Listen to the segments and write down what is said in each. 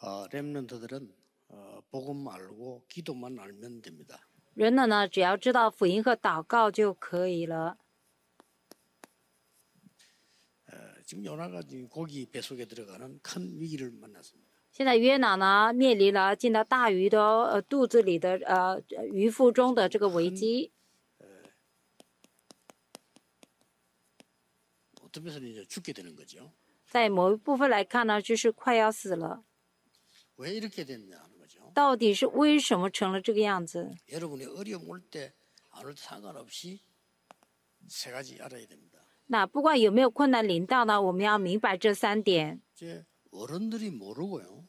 렘넌트들은 복음 알고 기도만 알면 됩니다. 人们呢，只要知道福音和祷告就可以了。 지금 요나가 지금 고기 뱃속에 들어가는 큰 위기를 만났습니다. 现在约拿呢，面临了进到大鱼的肚子里的鱼腹中的这个危机。 어떤 면에서는 이제 죽게 되는 거죠. 在某一部分来看呢，就是快要死了。 왜 이렇게 됐냐 하는 거죠. 到底是为什么成了这个样子？ 여러분이 어려움 올 때 안 올 때 상관없이 세 가지 알아야 됩니다. 那不管有没有困难临到呢，我们要明白这3点。 이제 어른들이 모르고요.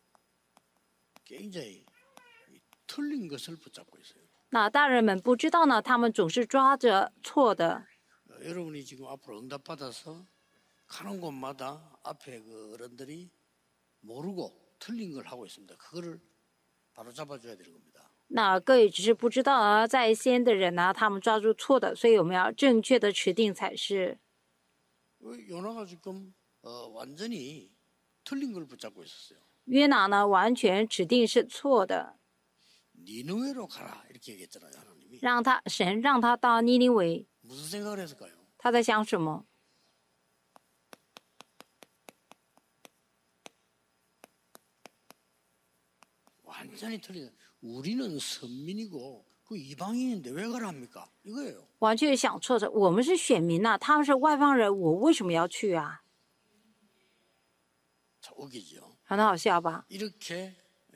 굉장히 틀린 것을 붙잡고 있어요. 那大人们不知道呢，他们总是抓着错的。 여러분이 지금 앞으로 응답받아서 가는 곳마다 앞에 그 어른들이 모르고 틀린 걸 하고 있습니다. 그거를 바로 잡아줘야 되는 겁니다. 那各位只是不知道而在先的人呢，他们抓住错的，所以我们要正确的持定才是。 요나가 지금 완전히 틀린 걸 붙잡고 있었어요. 约拿呢，完全指定是错的， 니느웨로 가라 이렇게 얘기했잖아요. 하나님이. 神让他到尼尼微， 무슨 생각을 했을까요? 他在想什么？ 완전히 틀린. 우리는 선민이고 그 이방인인데 왜 가라 합니까? 이거예요. 完全想错了。我们是选民呐、他们是外邦人，我为什么要去啊？ 자, 웃기죠. 很好笑吧？ 이렇게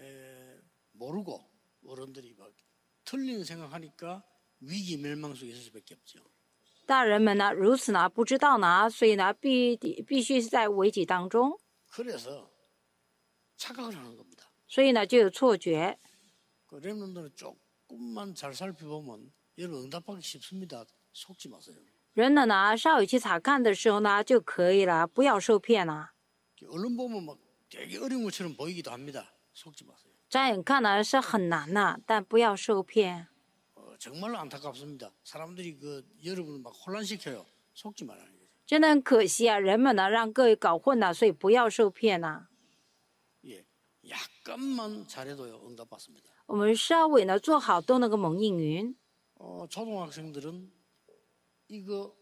모르고 어른들이 막 틀린 생각하니까 위기 멸망 속에 있을 수밖에 없죠. 大人们呢，如此呢，不知道呢，所以呢，必须是在危机当中， 그래서 착각을 하는 겁니다. 所以呢，就有错觉。 그 렘넌트는 조금만 잘 살펴보면 여러분 응답하기 쉽습니다. 속지 마세요. 人们呢，稍有去查看的时候呢，就可以了，不要受骗了。 얼른 보면 막 되게 어려운 것처럼 보이기도 합니다. 속지 마세요. 乍眼看呢是很难的，但不要受骗。 정말로 안타깝습니다. 사람들이 그 여러분을 막 혼란시켜요. 속지 말라는 거죠. 真的很可惜啊，人们呢让各位搞混了，所以不要受骗了。 예, 약간만 잘해도요 응답받습니다. 我们稍微呢做好都能够蒙应允。 초등학생들은 이거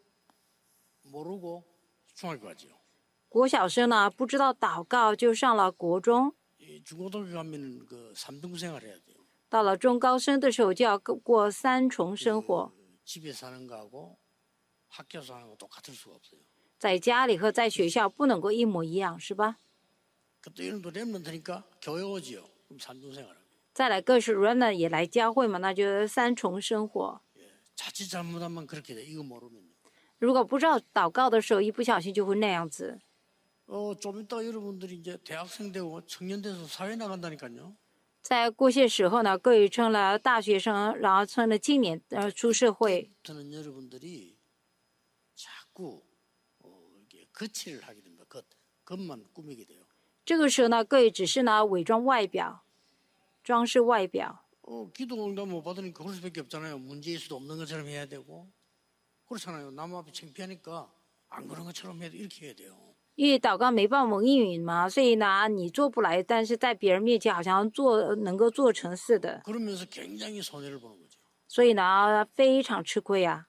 모르고 중학교 가죠. 国小生呢不知道祷告就上了国中， 중고등학교 가면 그 삼등생활 해야 돼요. 到了中高生的时候就要过3重生活， 집에 사는 거하고 학교 사는 거 똑같을 수가 없어요. 在家里和在学校不能够一模一样，是吧？ 그때 이름도 렘넌트니까 교회 오지요. 그럼 삼등생활. 再来各是人呢也来教会嘛，那就是3重生活。 자칫 잘못하면 그렇게 돼. 이거 모르면요. 如果不知道祷告的时候，一不小心就会那样子。 좀 이따 여러분들이 이제 대학생 되고 청년 돼서 사회 나간다니까요. 在过些时候呢，各位成了大学生，然后成了青年，出社会。 저는 여러분들이 자꾸 이게 거치를 하게 됩니다. 겉만 꾸미게 돼요. 这个时候呢，各位只是呢伪装外表，装饰外表。 기도 응답 못 받으니까 그럴 수밖에 없잖아요. 문제일 수도 없는 것처럼 해야 되고 그렇잖아요. 남 앞에 창피하니까 안 그런 것처럼 해도 이렇게 해야 돼요. 因为祷告没办法蒙应允嘛，所以呢你做不来，但是在别人面前好像能够做成似的， 그러면서 굉장히 손해를 보는 거죠. 所以呢非常吃亏啊。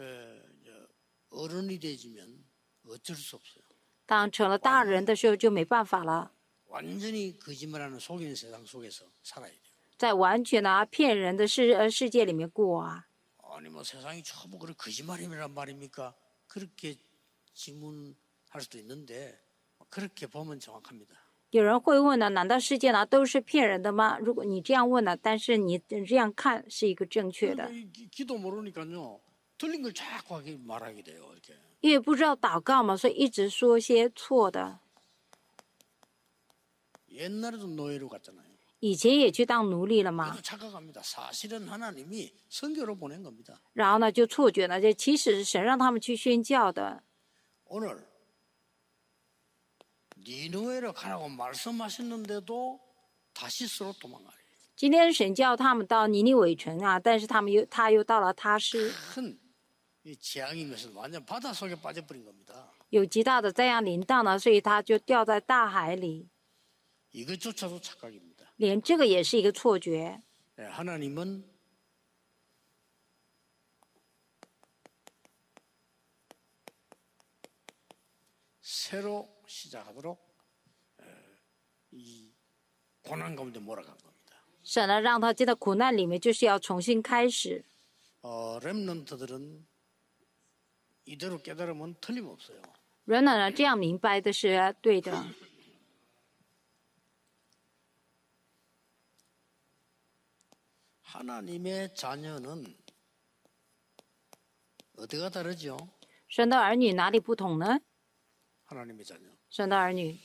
어른이 되지면 어쩔 수 없어요. 当成了大人的时候就没办法了， 완전히 거짓말하는 속이는 세상 속에서 살아야 돼요. 在完全呢骗人的世界里面过啊。 아니 뭐 세상이 전부 그래 거짓말이란 말입니까? 그렇게 질문할 수도 있는데 그렇게 보면 정확합니다. 有人会问呢，难道世界呢都是骗人的吗？如果你这样问呢，但是你这样看是一个正确的。 기도 모르니까요. 틀린 걸 자꾸 하게 말하게 돼요. 이렇게. 因为不知道祷告嘛，所以一直说些错的。 옛날에도 노예로 갔잖아요. 以前也去当奴隶了嘛， 그래서 착각합니다. 사실은 하나님이 선교로 보낸 겁니다. 然后呢就错觉了，这其实是神让他们去宣教的。 오늘 니느웨로 가라고 말씀하셨는데도 다시스로 도망가요. 今天神叫他们到尼尼微城啊，但是他又到了他是 큰 이 재앙이면서 완전 바다 속에 빠져버린 겁니다. 有极大的灾殃临到呢，所以他就掉在大海里。 이것조차도 착각입니다. 连这个也是一个错觉。 하나님은 새로 시작하도록 이 고난 가운데 몰아간 겁니다. 神呢，让他进到苦难里面，就是要重新开始。 렘넌트들은 이대로 깨달으면 틀림없어요. 人呢，这样明白的是对的。 하나님의 자녀는 어디가 다르죠? 神的儿女哪里不同呢？ 하나님의 자녀. 神的儿女，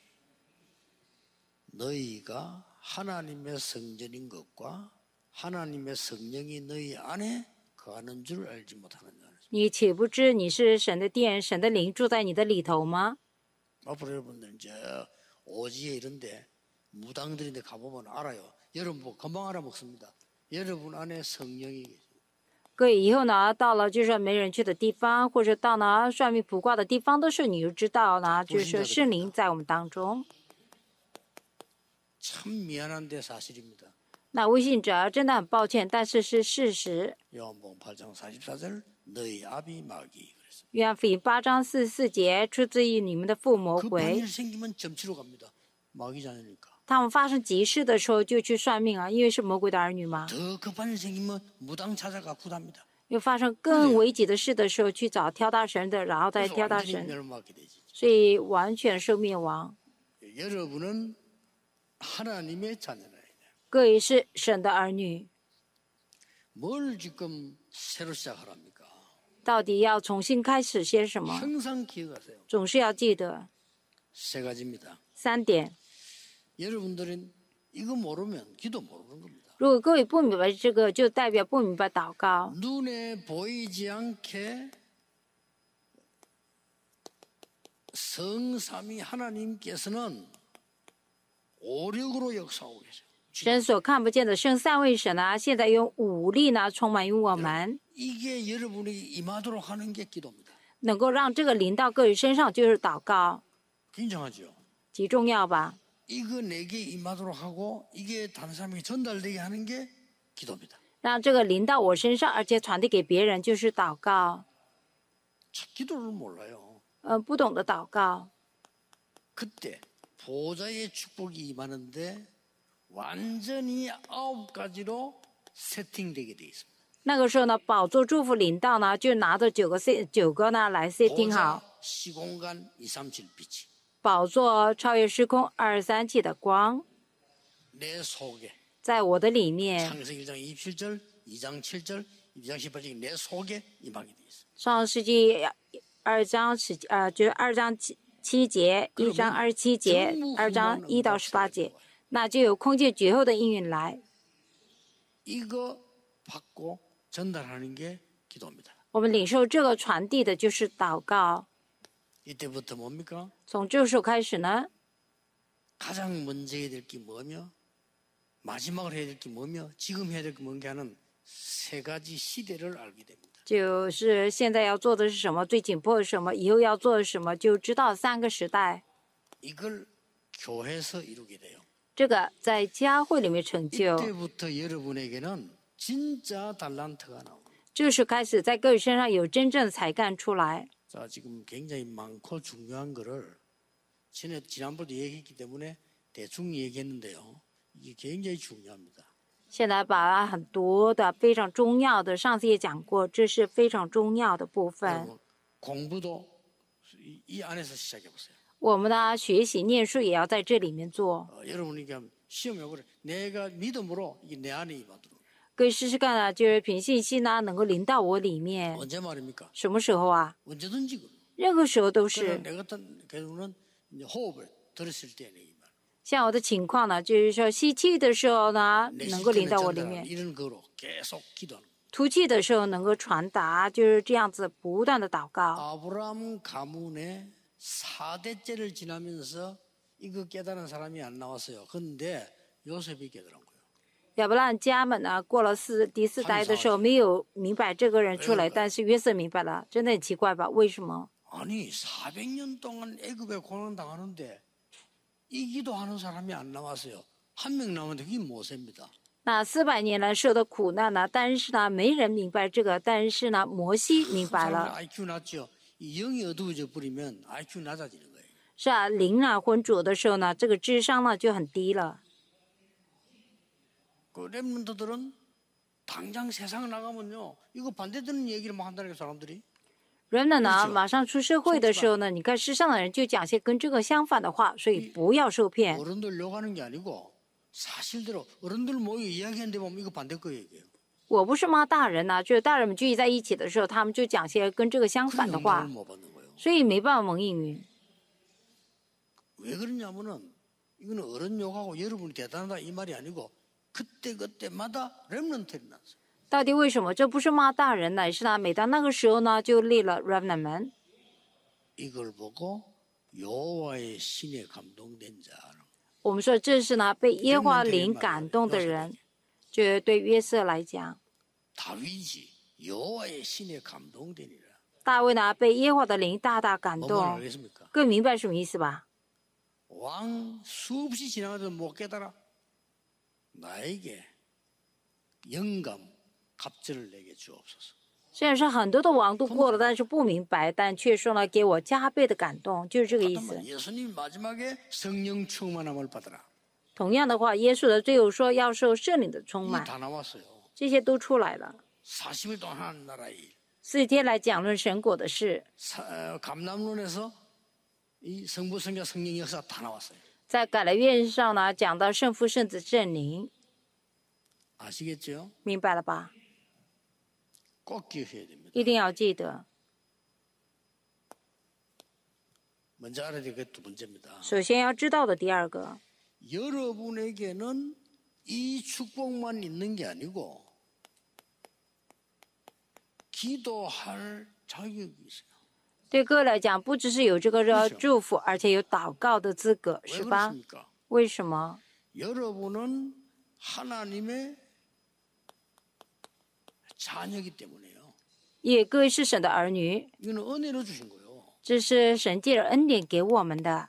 너희가 하나님의 성전인 것과 하나님의 성령이 너희 안에 거하는 줄 알지 못하느냐. 你岂不知你是神的殿，神的灵住在你的里头吗？ 앞으로 여러분들 이제 오지에 이런데 무당들인데 가보면 알아요. 여러분 뭐 금방 알아먹습니다. 여러분 안에 성령이 계세요. 各位以后呢，到了就是说没人去的地方，或者到呢算命卜卦的地方的时候，你就知道呢，就是说圣灵在我们当中。 참 미안한데 사실입니다. 那微信者真的很抱歉，但是是事实。 요한복음 8장 44절 너희 아비 마귀 그랬습니다. 约翰福音8章44节，出自于你们的父魔 그 鬼。 반일 생기면 점치러 갑니다. 마귀 자녀니까. 他们发生急事的时候就去算命啊，因为是魔鬼的儿女嘛。 더 급한 일 생기면 무당 찾아가 구답니다. 又发生更危急的事的时候，去找挑大神的，然后再 그래서 挑大 완전히 神， 멸망하게 되지. 所以完全受灭亡。 여러분은 하나님의 자녀라. 各位是神的儿女， 뭘 지금 새로 시작하랍니까? 到底要重新开始些什么？ 항상 기억하세요. 总是要记得 세 가지입니다. 3点。 여러분들은 이거 모르면 기도 모르는 겁니다. 如果各位不明白这个，就代表不明白祷告。 눈에 보이지 않게 성삼위 하나님께서는 오력으로 역사하고 계세요. 神所看不见的圣三位神啊，现在用武力呢充满于我们， 이게 여러분이 임하도록 하는 게 기도입니다. 能够让这个临到各位身上，就是祷告， 굉장하죠. 极重要吧？ 이거 내게 임하도록 하고 이게 다른 사람에게 전달되게 하는 게 기도입니다. 让这个临到我身上，而且传递给别人，就是祷告。 참 기도를 몰라요. 不懂得祷告， 그때 보좌의 축복이 임하는데 완전히 9가지로 세팅되게 돼 있습니다. 那个时候呢，宝座祝福临到呢，就拿着九个呢来 setting 好。 보좌 시공간 237 빛이 宝座超越时空237的光， 내 속에 在我的里面。 창세기 1장 27절, 2장 7절, 2장 18절 내 속에 임하게 돼 있어요. 上世纪2章就是2章7节，1章27节，2章1到18节，那就有空间绝后的应允来。 이거 받고 전달하는 게 기도입니다. 我们领受这个传递的就是祷告。 이때부터 뭡니까? 从这时候开始呢， 가장 먼저 해야 될 게 뭐며 마지막으로 해야 될 게 뭐며 지금 해야 될 게 뭔가 하는 세 가지 시대를 알게 됩니다. 就是现在要做的是什么，最紧迫的是什么，以后要做的是什么，就知道3个时代。 이걸 교회에서 이루게 돼요. 这个在教会里面成就， 이때부터 여러분에게는 진짜 달란트가 나옵니다. 这时开始在各位身上有真正的才干出来。 자, 지금 굉장히 많고 중요한 거를 지난번도 얘기했기 때문에 대충 얘기했는데요. 이게 굉장히 중요합니다. 现在把很多的非常重要的，上次也讲过，这是非常重要的部分。 여러분, 공부도 이 안에서 시작해 보세요. 我们的学习、念书也要在这里面做。 여러분이 그냥 시험해 보래. 내가 믿음으로 이게 내 안에 임하도록. 各位试试看啊，就是凭信心呢，能够临到我里面。 언제 말입니까? 什么时候啊？ 언제든지 그래요. 任何时候都 그러나 是。 내 같은 경우는 이제 호흡을 들었을 때 내. 像我的情况呢，就是说吸气的时候呢， 내 能够临 시스템에 到我里 전달하는 面； 이런 거로 계속 기도하는 거예요. 吐气的时候能够传达，就是这样子不断的祷告。 아브라함 가문의 4대째를 지나면서 이거 깨달은 사람이 안 나왔어요. 근데 요셉이 깨달은 거예요. 亚伯兰家们呢，过了第四代的时候，没有明白这个人出来，但是约瑟明白了，真的很奇怪吧？为什么？ 아니 400년 동안 애굽에 고난 당하는데 이 기도하는 사람이 안 나왔어요. 한 명 나오는데 그게 모세입니다. 那400年来受的苦难呢，但是呢，没人明白这个，但是呢，摩西明白 사람들 了。 IQ 낮죠. 이 영이 어두워져 버리면 IQ 낮아지는 거예요. 是啊，灵啊浑浊的时候呢，这个智商呢就很低了。 그 렘넌트들은 당장 세상 나가면요, 이거 반대되는 얘기를 막 한다는 게 사람들이. 人呢， 그렇죠 马上出社会的时候呢，你看世上的人就讲些跟这个相反的话，所以不要受骗。 어른들 욕하는 게 아니고 사실대로 어른들 모여 이야기하는데 보면 이거 반대 거 얘기예요. 我不是骂大人呐、就是大人们聚集在一起的时候，他们就讲些跟这个相 그런 反的话 영감을 ，못 받는 거예요. 所以没办法蒙应允。 왜 그러냐면은 이거는 어른 욕하고 여러분이 대단하다 이 말이 아니고 그때마다 렘넌트를 났어요. 到底为什么？这不是骂大人，乃是呢，每当那个时候呢，就立了 remnant 们。 이걸 보고 여호와의 신에 감동된 자는 我们说这是呢被耶和华灵感动的人，就对约瑟来讲， 다윗이 여호와의 신에 감동되니라. 大卫呢被耶和华的灵大大感 뭔 动， 알겠습니까? 各位明白什么意思吧？ 왕 수없이 지나가도 못 깨달아. 나에게 영감 갑절을 내게 주옵소서. 虽然说很多的王都过了，但是不明白，但却说呢给我加倍的感动，就是这个意思。 예수님 마지막에 성령 충만함을 받으라. 同样的话，耶稣的最后说要受圣灵的充 이게 满， 다 나왔어요. 这些都出来了。 40일 동안 하나님 나라의 일. 40天来讲论神果的事， 감람론에서 이 성부 성자 성령 역사 다 나왔어요. 在改了院上呢讲到圣父、圣子、圣灵， 아시겠죠? 明白了吧？ 꼭 기억해야 됩니다. 一定要记得。 먼저 알아야 될 게 두 번째입니다. 首先要知道的第二个， 여러분에게는 이 축복만 있는 게 아니고 기도할 자격이 있어요. 对各位来讲，不只是有这个祝福，而且有祷告的资格， 왜 是吧？ 그렇습니까? 为什么？ 여러분은 하나님의 자녀이기 때문에요. 因为各位是神的儿女， 이거는 은혜로 주신 거예요. 这是神借着恩典给我们的。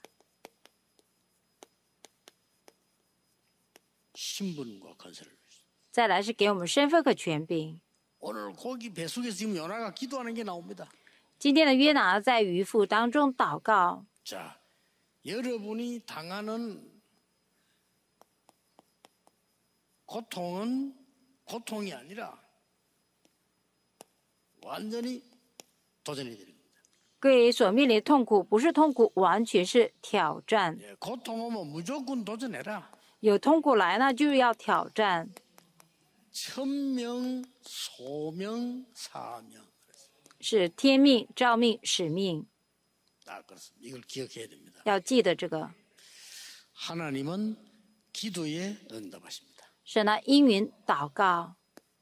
신분과 건설을. 再来是给我们身份和权柄。 오늘 고기 배속에서 지금 요나가 기도하는 게 나옵니다. 今天的约拿在渔夫当中祷告， 자, 여러분이 당하는 고통은 고통이 아니라 완전히 도전이 되는 겁니다. 各位所面临的痛苦不是痛苦，完全是挑战。 예, 고통 오면 무조건 도전해라. 有痛苦来呢，就要挑战。 천명, 소명, 사명. 是天命、召命、使命， 아, 그렇습니다. 이걸 기억해야 됩니다. 要记得这个。 하나님은 기도에 응답하십니다. 神呢应允祷告，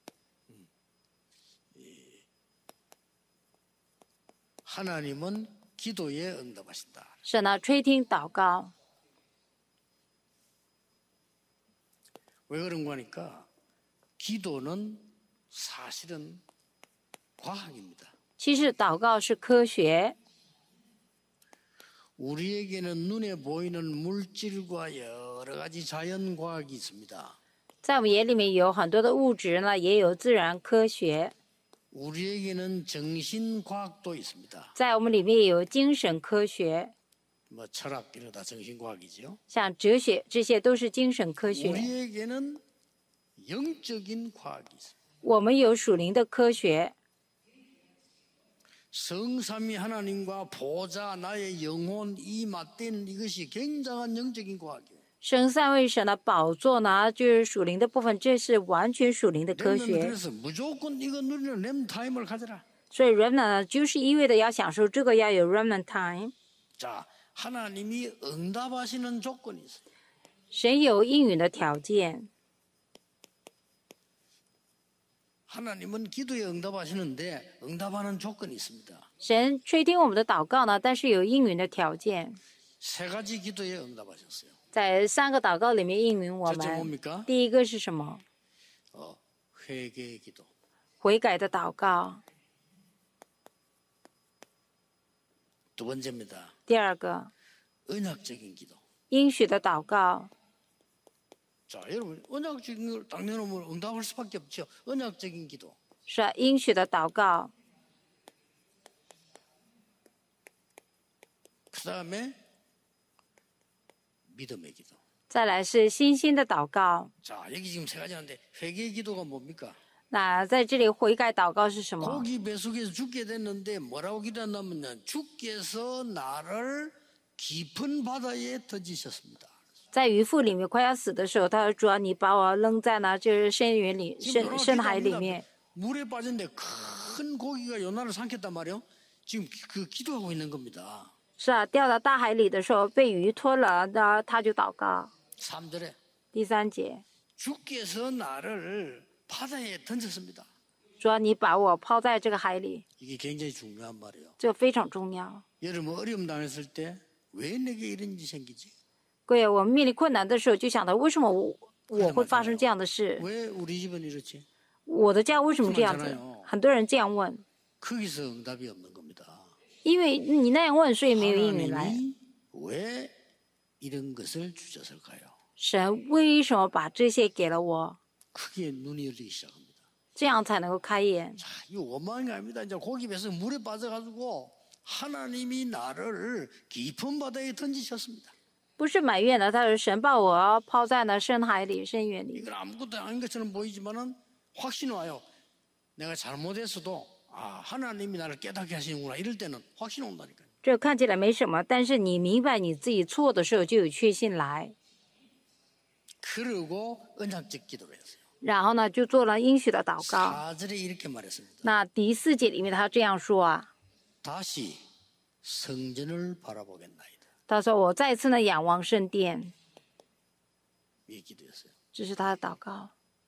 하나님은 기도에 응답하신다. 神呢垂听祷告。 왜 그런가 하니까 기도는 사실은 과학입니다. 其实祷告是科学， 우리에게는 눈에 보이는 물질과 여러 가지 자연 과학이 있습니다. 在我们眼里面有很多的物质呢，也有自然科学， 우리에게는 정신 과학도 있습니다. 在我们里面也有精神科学， 뭐 철학 이런 다 정신 과학이죠. 像哲学，这些都是精神科学。 우리에게는 영적인 과학이 있습니다. 我们有属灵的科学， 성삼위 하나님과 보좌 나의 영혼 이 맞대는 이것이 굉장한 영적인 과학이에요. 生三位神的宝座呢，就是属灵的部分，这是完全属灵的科 렘넌트는 学。 그래서 무조건 이거 누리는 렘 타임을 가져라. 所以 remnant 呢，就是意味着要享受这个要有 remnant time。 자, 하나님이 응답하시는 조건이 있어요. 神有应允的条件， 하나님은 기도에 응답하시는데 응답하는 조건이 있습니다. 神垂听我们的祷告呢，但是有应允的条件， 세 가지 기도에 응답하셨어요. 在3个祷告里面应允我 첫째 们。 뭡니까? 第一个是什么？ 회개의 기도. 悔改的祷告。 두 번째입니다. 第二个， 언약적인 기도. 应许的祷告。 자, 여러분 언약적인 걸 딱 내놓으면 응답할 수밖에 없죠. 언약적인 기도. 是啊，应许的祷告。 그 다음에 믿음의 기도. 再来是信心的祷告。 자, 여기 지금 세 가지인데 회개의 기도가 뭡니까? 那在这里悔改祷告是什么？ 고기 배속에서 죽게 됐는데 뭐라고 기도했냐면요. 주께서 나를 깊은 바다에 던지셨습니다. 在渔夫里面快要死的时候，他说：“主啊，你把我扔在那就是深渊里、深海里面。 물에 빠졌는데 큰 고기가 요나를 삼켰단 말이에요. 지금 그 기도하고 있는 겁니다. ” 是啊，掉到大海里的时候被鱼吞了，那他就祷告。 3절에 第3节， 주께서 나를 바다에 던졌습니다. 主啊，你把我抛在这个海里， 이게 굉장히 중요한 말이에요. 这非常重要。 여러분 어려움 당했을 때 왜 내게 이런 일이 생기지? 各位，我们面临困难的时候，就想到为什么我会发生这样的事？ 왜 우리 집은 이렇지? 我的家为什么这样子？很多人这样问， 거기서 응답이 없는 겁니다. 因为你那样问，所以没有应允来。 하나님이 왜 이런 것을 주셨을까요? 神为什么把这些给了我？ 크게 눈이 열리기 시작합니다. 这样才能够开眼。 자, 이거 원망이 아닙니다. 이제 고기 배서 물에 빠져가지고 하나님이 나를 깊은 바다에 던지셨습니다. 不是埋怨的，他是神把我抛在那深海里、深渊里。 이건 아무것도 아닌 것처럼 보이지만은 확신이 와요. 내가 잘못했어도 하나님이 나를 깨닫게 하시는구나. 이럴 때는 확신이 온다니까요. 这看起来没什么，但是你明白你自己错的时候，就有确信来。 그러고 언약적 기도를 했어요. 然后呢，就做了应许的祷告。 4절에 이렇게 말했습니다. 那第4节里面他这样说啊， 다시 성전을 바라보겠나이다. 他说我再次呢仰望圣殿， 이 기도였어요. 这是他的祷告。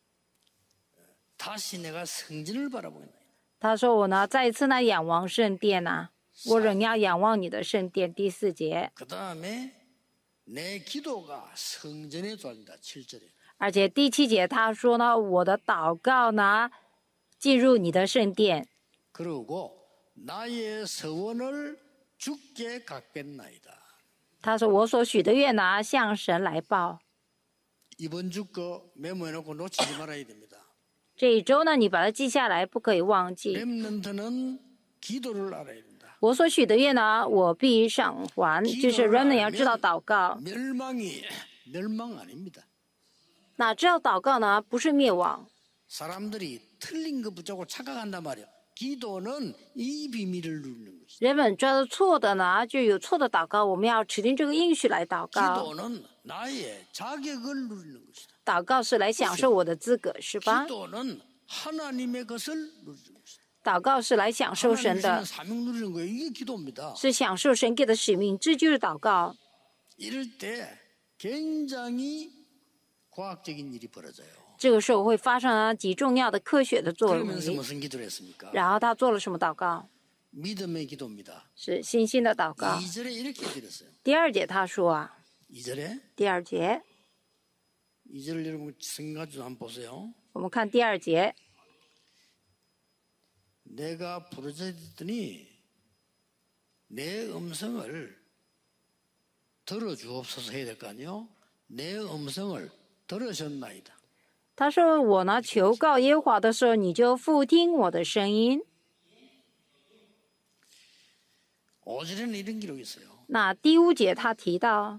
다시 내가 성전을 바라보겠나이다. 他说我呢再一次呢仰望圣殿啊，我仍要仰望你的圣殿。第4节， 그 다음에 내 기도가 성전에 들어간다. 7절에. 而且第7节他说呢，我的祷告呢进入你的圣殿。 그러고 나의 서원을 주께 갚겠나이다. 他说我所许的愿呢向神来报。 이번 주 거 메모해놓고 놓치지 말아야 됩니다. 这一周呢，你把它记下来，不可以忘记。 렘넌트는 기도를 알아야 된다. 我所许的愿呢，我必偿还。就是 remnant 要知道祷告。 멸망 아닙니다. 那知道祷告呢，不是灭亡。 사람들이 틀린 거 붙잡고 착각한단 말이에요. 기도는 이 비밀을 누리는 것이다. 人们抓到错的呢，就有错的祷告。我们要指定这个应许来祷告。 기도는 나의 자격을 누리는 것이다. 祷告是来享受我的资格，是吧？ 기도는 하나님의 것을 누리는 것이다. 祷告是来享受神 하나님 的 주시는 ， 사명 누리는 거예요. 이게 기도입니다. 是享受神给的使命，这就是祷告。 이럴 때 굉장히 과학적인 일이 벌어져요. 这个时候会发生极重要的科学的作 그러면서 为。 무슨 기도를 했습니까? 然后他做了什么祷告？ 믿음의 기도입니다. 是信心的祷告。 2절에 이렇게 드렸어요. 第2节他说啊， 2절에 第2节， 2절 여러분 생각좀 한번 보세요. 我们看第2节。 내가 부르짖더니 내 음성을 들어주옵소서 해야 될 거 아니에요? 내 음성을 들으셨나이다. 他说：“我呢，求告耶和华的时候，你就复听我的声音。 5절에는 이런 기록이 있어요. 那第5节他提到，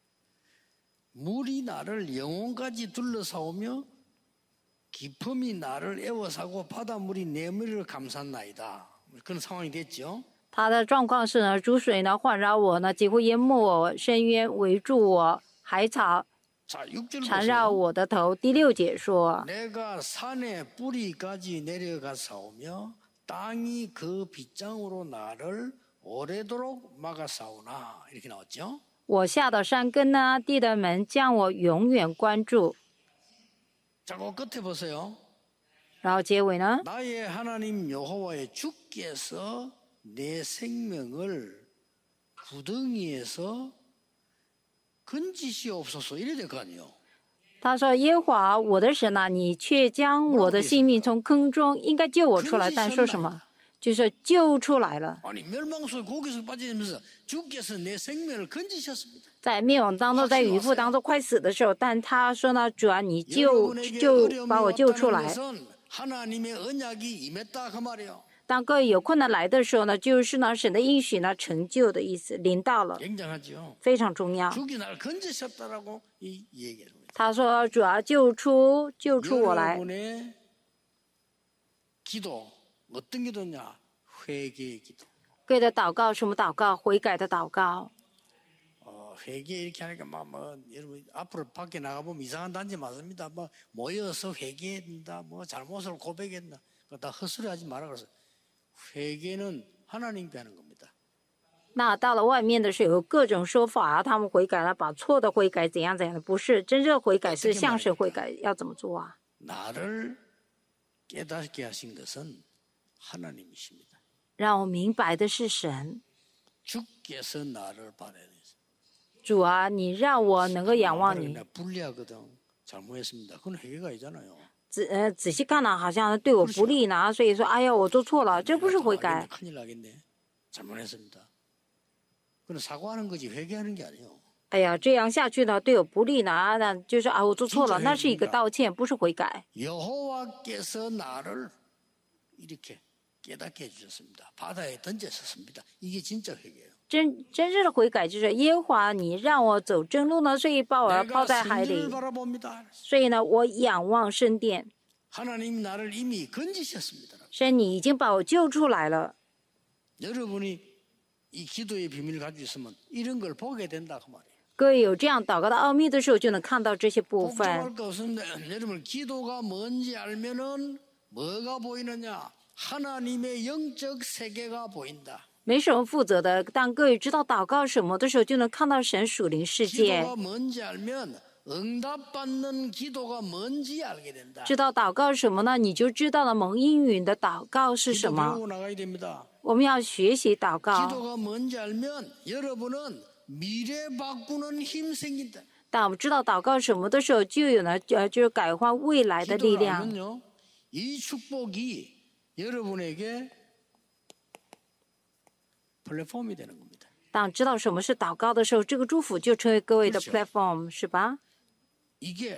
물이 나를 영혼까지 둘러싸오며 깊음이 나를 애워싸고 바닷물이 내 머리를 감쌌나이다. 그런 상황이 됐죠. 他的状况是呢，主水呢环绕我呢，几乎淹没我，深渊围住我，海草 자, 6절 缠绕 보세요. 我的头。第6节说， 내가 산의 뿌리까지 내려가사오며 땅이 그 빗장으로 나를 오래도록 막아싸우나 이렇게 나왔죠. 我下到山根呢，地的门将我永远关住。 자, 그 끝에 보세요. 然后结尾呢， 나의 하나님 여호와의 주께서 내 생명을 구덩이에서 건지시옵소서 이래야 될 거 아니에요. 他说：“耶和华我的神呐、你却将我的性命从坑中应该救我出来，但说什么？就是救出来了。 아니 멸망 속에 고기에서 빠지면서 주께서 내 생명을 건지셨습니다. 在灭亡当中，在渔夫当中快死的时候，但他说呢，主啊，你就把我救出来。 하나님의 언약이 임했다 그 말이에요. 当各位有困难来的时候呢，就是呢，神的应许呢，成就的意思，临到了， 굉장하죠. 非常重要。 주기 날 건지셨다라고 이 얘기를 합니다. 他说：“主啊，救出我来。 여러분의 기도 어떤 기도냐? 회개의 기도. 各位的祷告，什么祷告？悔改的祷告。 회개 이렇게 하니까 뭐 여러분 앞으로 밖에 나가 보면 이상한 단지 맞습니다. 뭐 모여서 회개한다, 뭐 잘못을 고백한다, 다 헛소리하지 마라 그래서 회개는 하나님께 하는 겁니다. 那到了外面的时候，有各种说法啊，他们悔改了，把错的悔改怎样怎样的，不是真正悔改是向神悔改，要怎么做啊？ 나를 깨닫게 하신 것은 하나님이십니다. 让我明白的是神， 주께서 나를 바라는 主啊，你让我能够仰望你。 불리하거든. 잘못했습니다. 그건 회개가 아니잖아요. 仔细看了，好像对我不利呢，所以说，哎呀，我做错了，这不是悔改。 큰일 나겠네. 잘못했습니다. 그건 사과하는 거지 회개하는 게 아니에요. 哎呀，这样下去呢，对我不利呢，那就是啊，我做错了，那是一个道歉，不是悔改。 여호와께서 나를 이렇게 깨닫게 해주셨습니다. 바다에 던졌었습니다. 이게 진짜 회개예요. 真正的悔改就是耶和华，你让我走正路呢，所以把我抛 내가 在海里。 성전을 바라봅니다. 所以呢，我仰望圣殿， 하나님 나를 이미 건지셨습니다. 神你已经把我救出来了。 여러분이 이 기도의 비밀을 가지고 있으면 이런 걸 보게 된다 그 말이에요. 各位有这样祷告的奥秘的时候，就能看到这些部分。 복잡할 거 없습니다. 여러분 기도가 뭔지 알면은 뭐가 보이느냐? 하나님의 영적 세계가 보인다. 没什么负责的，当各位知道祷告什么的时候，就能看到神属灵世界。 기도가 뭔지 알면 응답받는 기도가 뭔지 알게 된다. 知道祷告什么呢？你就知道了蒙应允的祷告是什 기도 么。 배우고 나가야 됩니다. 我们要学习祷告。 기도가 뭔지 알면 여러분은 미래 바꾸는 힘 생긴다. 当我们知道祷告什么的时候，就有了就是改换未来的力 기도를 量。 알면요, 이 축복이 여러분에게 플랫폼이 되는 겁니다. 当知道什么是祷告的时候，这个祝福就成为各位的 그렇죠. platform， 是吧？ 이게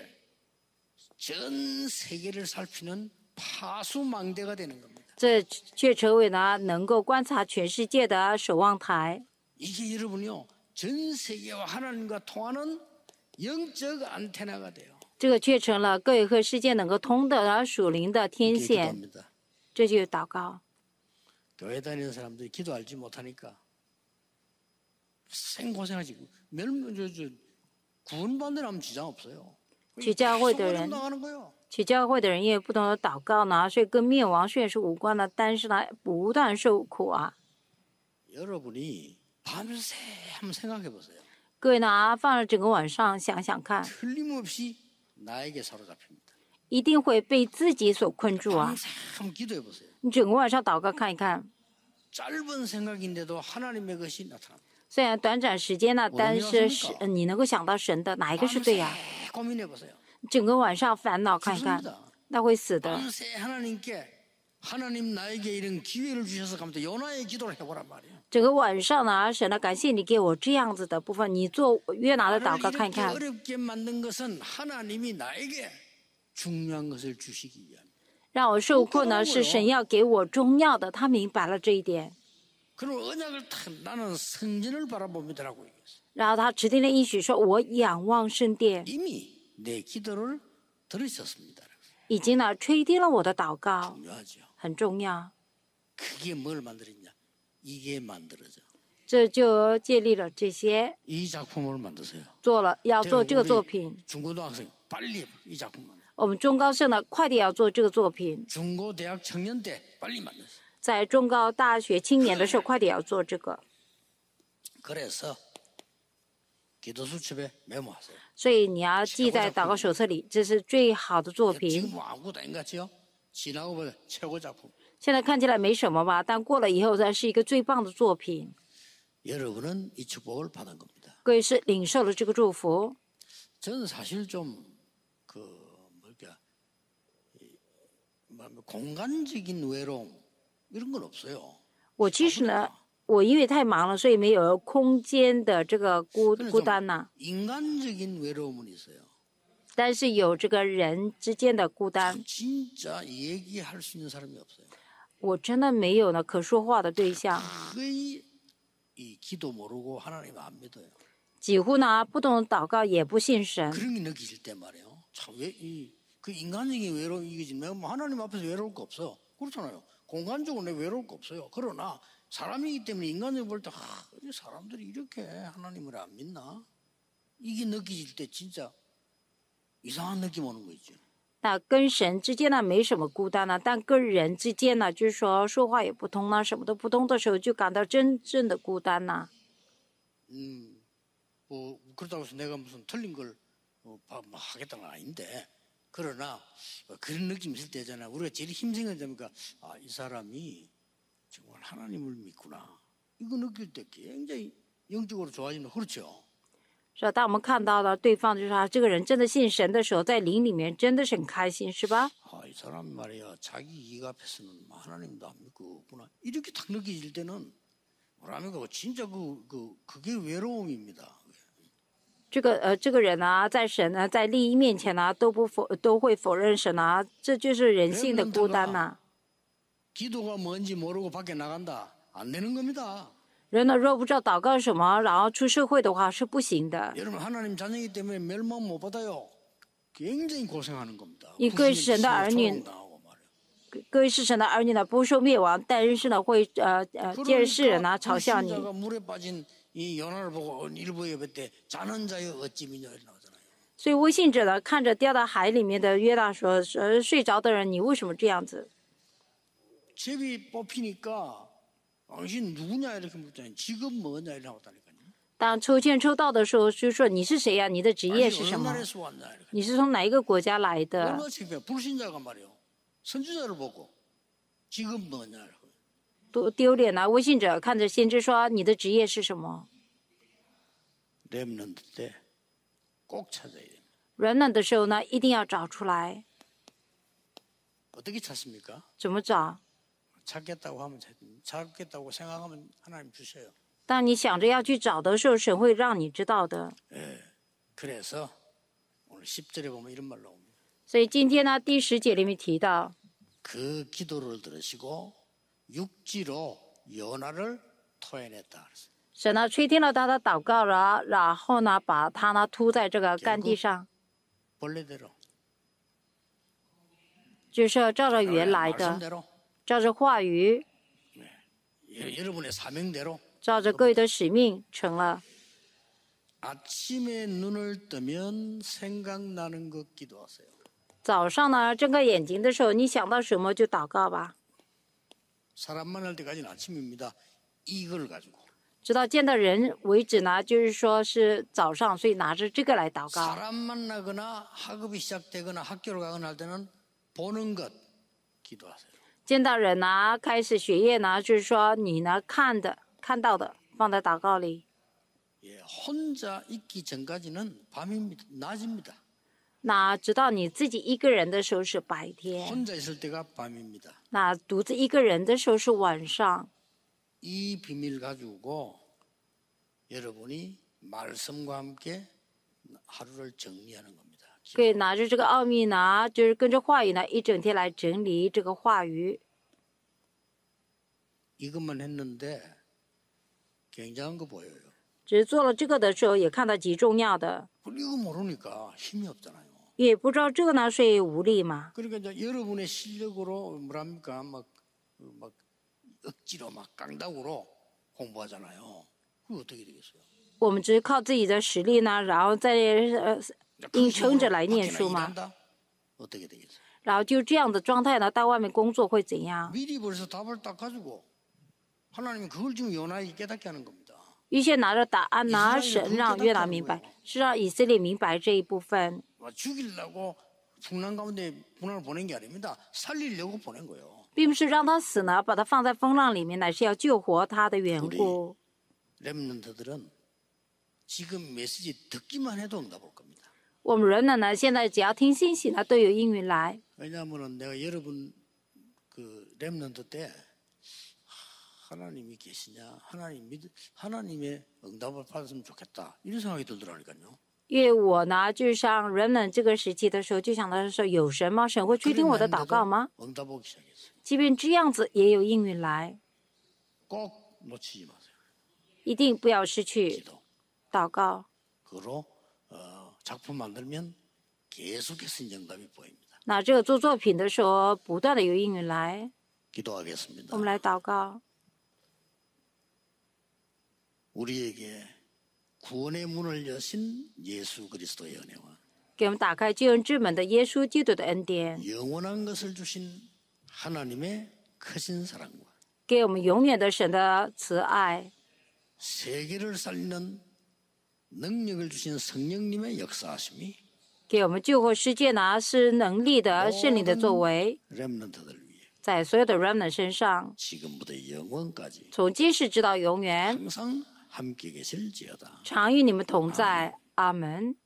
전 세계를 살피는 파수망대가 되는 겁니다. 这却成为了能够观察全世界的守望台。 이게 여러분이요, 전 세계와 하나님과 통하는 영적 안테나가 돼요. 这个却成了各位和世界能够通的属灵的天 이렇게 线。 기도합니다. 这就是祷告。 교회 다니는 사람들이 기도 알지 못하니까 생고생하지. 구원받는 하면 지장 없어요. 去教会的 계속 人， 나가는 거예요. 去教会的人因为不懂得祷告呢，所以跟灭亡虽然是无关的，但是呢，不断受苦啊。 여러분이 밤새 한번 생각해 보세요. 各位呢，放了整个晚上想想看， 틀림없이 나에게 사로잡힙니다. 一定会被自己所困住啊。 밤새 한번 기도해 보세요. 你整个晚上祷告看一看， 짧은 생각인데도 하나님의 것이 나타납니다. 虽然短暂时间呢，但是你能够想到神的哪一个是对呀、 밤새 고민해 보세요. 整个晚上烦恼看一看， 죽습니다. 那会死的。 밤새 하나님께 하나님 나에게 이런 기회를 주셔서 가면서 연하의 기도를 해보란 말이에요. 整个晚上呢，神呢，感谢你给我这样子的部分，你做约拿的祷告 나를 看一 이렇게 看。 어렵게 만든 것은 하나님이 나에게 중요한 것을 주시기 위함. 让我受困呢，是神要给我重要的，他明白了这一点。 그럼 언약을 탁 나는 성전을 바라봅니다라고 얘기했어요. 然后他指定的应许说：“我仰望圣殿， 이미 내 기도를 들으셨습니다. 已经呢垂听了我的祷告， 중요하죠. 很重要。 그게 뭘 만들었냐? 이게 만들어져. 这就建立了这些， 이 작품을 만드세요. 要做这个作品。 중고등학생 빨리 이 작품 만들. 我们中高生呢，快点要做这个作品。 중고대학 청년 때 빨리 만드세요. 在中高大学青年的时候，快点要做这个。 그래서 기도 수첩에 메모하세요. 所以你要记在祷告手册里，这是最好的作 지금 品。 뭐 아무것도 아닌 것 같지요? 지나고 보면 최고 작품. 现在看起来没什么吧，但过了以后，它是一个最棒的作品。 여러분은 이 축복을 받은 겁니다. 各位是领受了这个祝福。 저는 사실 좀 공간적인 외로움 이런 건 없어요. 我其实呢， 我因为太忙了，所以没有空间的这个孤 그래서 孤 좀 单呐、 인간적인 외로움은 있어요. 但是有这个人之间的孤 참 单， 진짜 얘기할 수 있는 사람이 없어요. 我真的没有呢可说话的对象， 거의 이 기도 모르고 하나님 안 믿어요. 几乎呢不懂祷告，也不信神。 그런 게 느끼실 때 말이에요. 참 그 인간적인 외로움 이거지. 내가 뭐 하나님 앞에서 외로울 거 없어. 그렇잖아요. 공간적으로 내가 외로울 거 없어요. 그러나 사람이기 때문에 인간적으로 볼 때 이 사람들이 이렇게 하나님을 안 믿나? 이게 느끼실 때 진짜 이상한 느낌 오는 거 있죠. 那跟神之间呢没什么孤单呢，但跟人之间呢，就是说说话也不通呢，什么都不通的时候，就感到真正的孤单呐。 뭐 그렇다고 해서 내가 무슨 틀린 걸 하겠다는 건 아닌데 그러나 그런 느낌 있을 때잖아요. 우리가 제일 힘생겼 되니까 이 사람이 정말 하나님을 믿구나. 이거 느낄 때 굉장히 영적으로 좋아지는 그렇죠. 是吧？当我们看到了对方就是这个人真的信神的时候，在灵里面真的是很开心，是吧？ 이 사람 말이야 자기 이익 앞에서는 하나님도 안 믿고 없구나. 이렇게 딱 느껴질 때는 뭐라면 진짜 그게 외로움입니다. 这个人呢，在神呢，在利益面前呢，都会否认神啊，这就是人性的孤单呐、 기도가 뭔지 모르고 밖에 나간다. 안 되는 겁니다. 人呢，若不知道祷告什么，然后出社会的话是不行的。 여러분 하나님 자녀이기 때문에 멸망 못 받아요. 굉장히 고생하는 겁니다. 因各位是神的儿女，各位是神的儿女呢，不受灭亡，但是呢，会借着世人呢嘲笑你。 불신자가 물에 빠진 이 요나를 보고 일부 예배 때 자는 자여 어찌 믿냐 이렇게 나오잖아요. 所以微信者呢，看着掉到海里面的约大说：“睡着的人，你为什么这样子？” 제비 뽑히니까 당신 누구냐 이렇게 묻잖아요. 직업 뭐냐 이렇게 나왔다니까요. 当抽签抽到的时候，就说你是谁呀、你的职业 당신 是 어느 什么？ 나라에서 왔냐 이렇게. 你是从哪一个国家来的？ 얼마나 창피해. 불신자가 말이요. 선지자를 보고 직업 뭐냐 이렇게. 多丢脸呐！微信者看着先知说：“你的职业是什么 렘넌트 때 꼭 찾아야 됩니다. 软软的时候呢，一定要找出来。 어떻게 찾습니까? 怎么找？ 찾겠다고 하면 찾겠다고 생각하면 하나님 주셔요. 当你想着要去找的时候，神会让你知道的。 그래서 오늘 10절에 보면 이런 말 나옵니다. 所以今天呢，第10节里面提到， 그 기도를 들으시고 육지로 요나를 토해냈다. 그랬어요. 神呢垂听了他的祷告了，然后呢，把他呢吐在这个干地上， 본래대로 就是照着原来的， 말씀대로 照着话语， 여러분의 사명대로 照着各位的使命成了。 아침에 눈을 뜨면 생각나는 것 기도하세요. 早上呢，睁开眼睛的时候，你想到什么就祷告吧。 사람 만날 때까지는 아침입니다. 이걸 가지고 直到见到人为止呢，就是说是早上，所以拿着这个来祷告。 사람 만나거나 학업이 시작되거나 학교를 가거나 할 때는 보는 것 기도하세요. 见到人呢，开始学业呢，就是说你呢看到的放在祷告里。 예, 혼자 있기 전까지는 밤입니다. 낮입니다. 那直到你自己一个人的时候是白天， 혼자 있을 때가 밤입니다. 那独自一个人的时候是晚上。 이 비밀 가지고 여러분이 말씀과 함께 하루를 정리하는 겁니다. 可以拿着这个奥秘呢，就是跟着话语呢，一整天来整理这个话语。 이것만 했는데 굉장한 거 보여요. 只是做了这个的时候，也看到极重要的， 이거 모르니까 힘이 없잖아요. 也不知道这个呢，所以无力嘛。 그러니까 이제 여러분의 실력으로 뭐랍니까 막 억지로 막 깡다구로 공부하잖아요. 그거 어떻게 되겠어요? 我们只是靠自己的实力呢，然后再硬撑着来念 밖에나 书嘛。 일한다? 어떻게 되겠어요? 然后就这样的状态呢，到外面工作会怎样？ 미리 벌써 답을 딱 가지고 하나님은 그걸 지금 요나에게 깨닫게 하는 겁니다. 预先拿着答案呢，神让约拿明白，是让以色列明白这一部分。 죽이려고 풍랑 가운데 풍랑을 보낸 게 아닙니다. 살리려고 보낸 거예요. 并不是让他死呢，把他放在风浪里面，乃是要救活他的缘故。 렘넌트들은 지금 메시지 듣기만 해도 응답 올 겁니다. 我们人呢，现在只要听信息呢，都有应允来。 왜냐하면 내가 여러분 그 렘넌트 때 하나님이 계시냐, 하나님의 응답을 받았으면 좋겠다 이런 생각이 들더라니까요. 因为我呢，就是像人们这个时期的时候，就想到说有神吗？神会去听我的祷告吗？ 응답 오기 시작했어요. 即便这样子，也有应允来， 꼭 놓치지 마세요. 一定不要失去 기도. 祷告。 그로 작품 만들면 계속해서 응답이 보입니다. 那这个做作品的时候，不断的有应允来， 기도하겠습니다. 我们来祷告。 우리에게 구원의 문을 여신 예수 그리스도의 은혜와 给我们打开救恩之门的耶稣基督的恩典， 영원한 것을 주신 하나님의 크신 사랑과 给我们永远的神的慈爱， 세계를 살리는 능력을 주신 성령님의 역사하심이 给我们救活世界呢是能力的圣灵的作为， 렘넌트들 위해 在所有的 remnant 身上， 지금부터 영원까지 从今世直到永远， 항상 함께 계실지어다. 常与你们同在。阿门。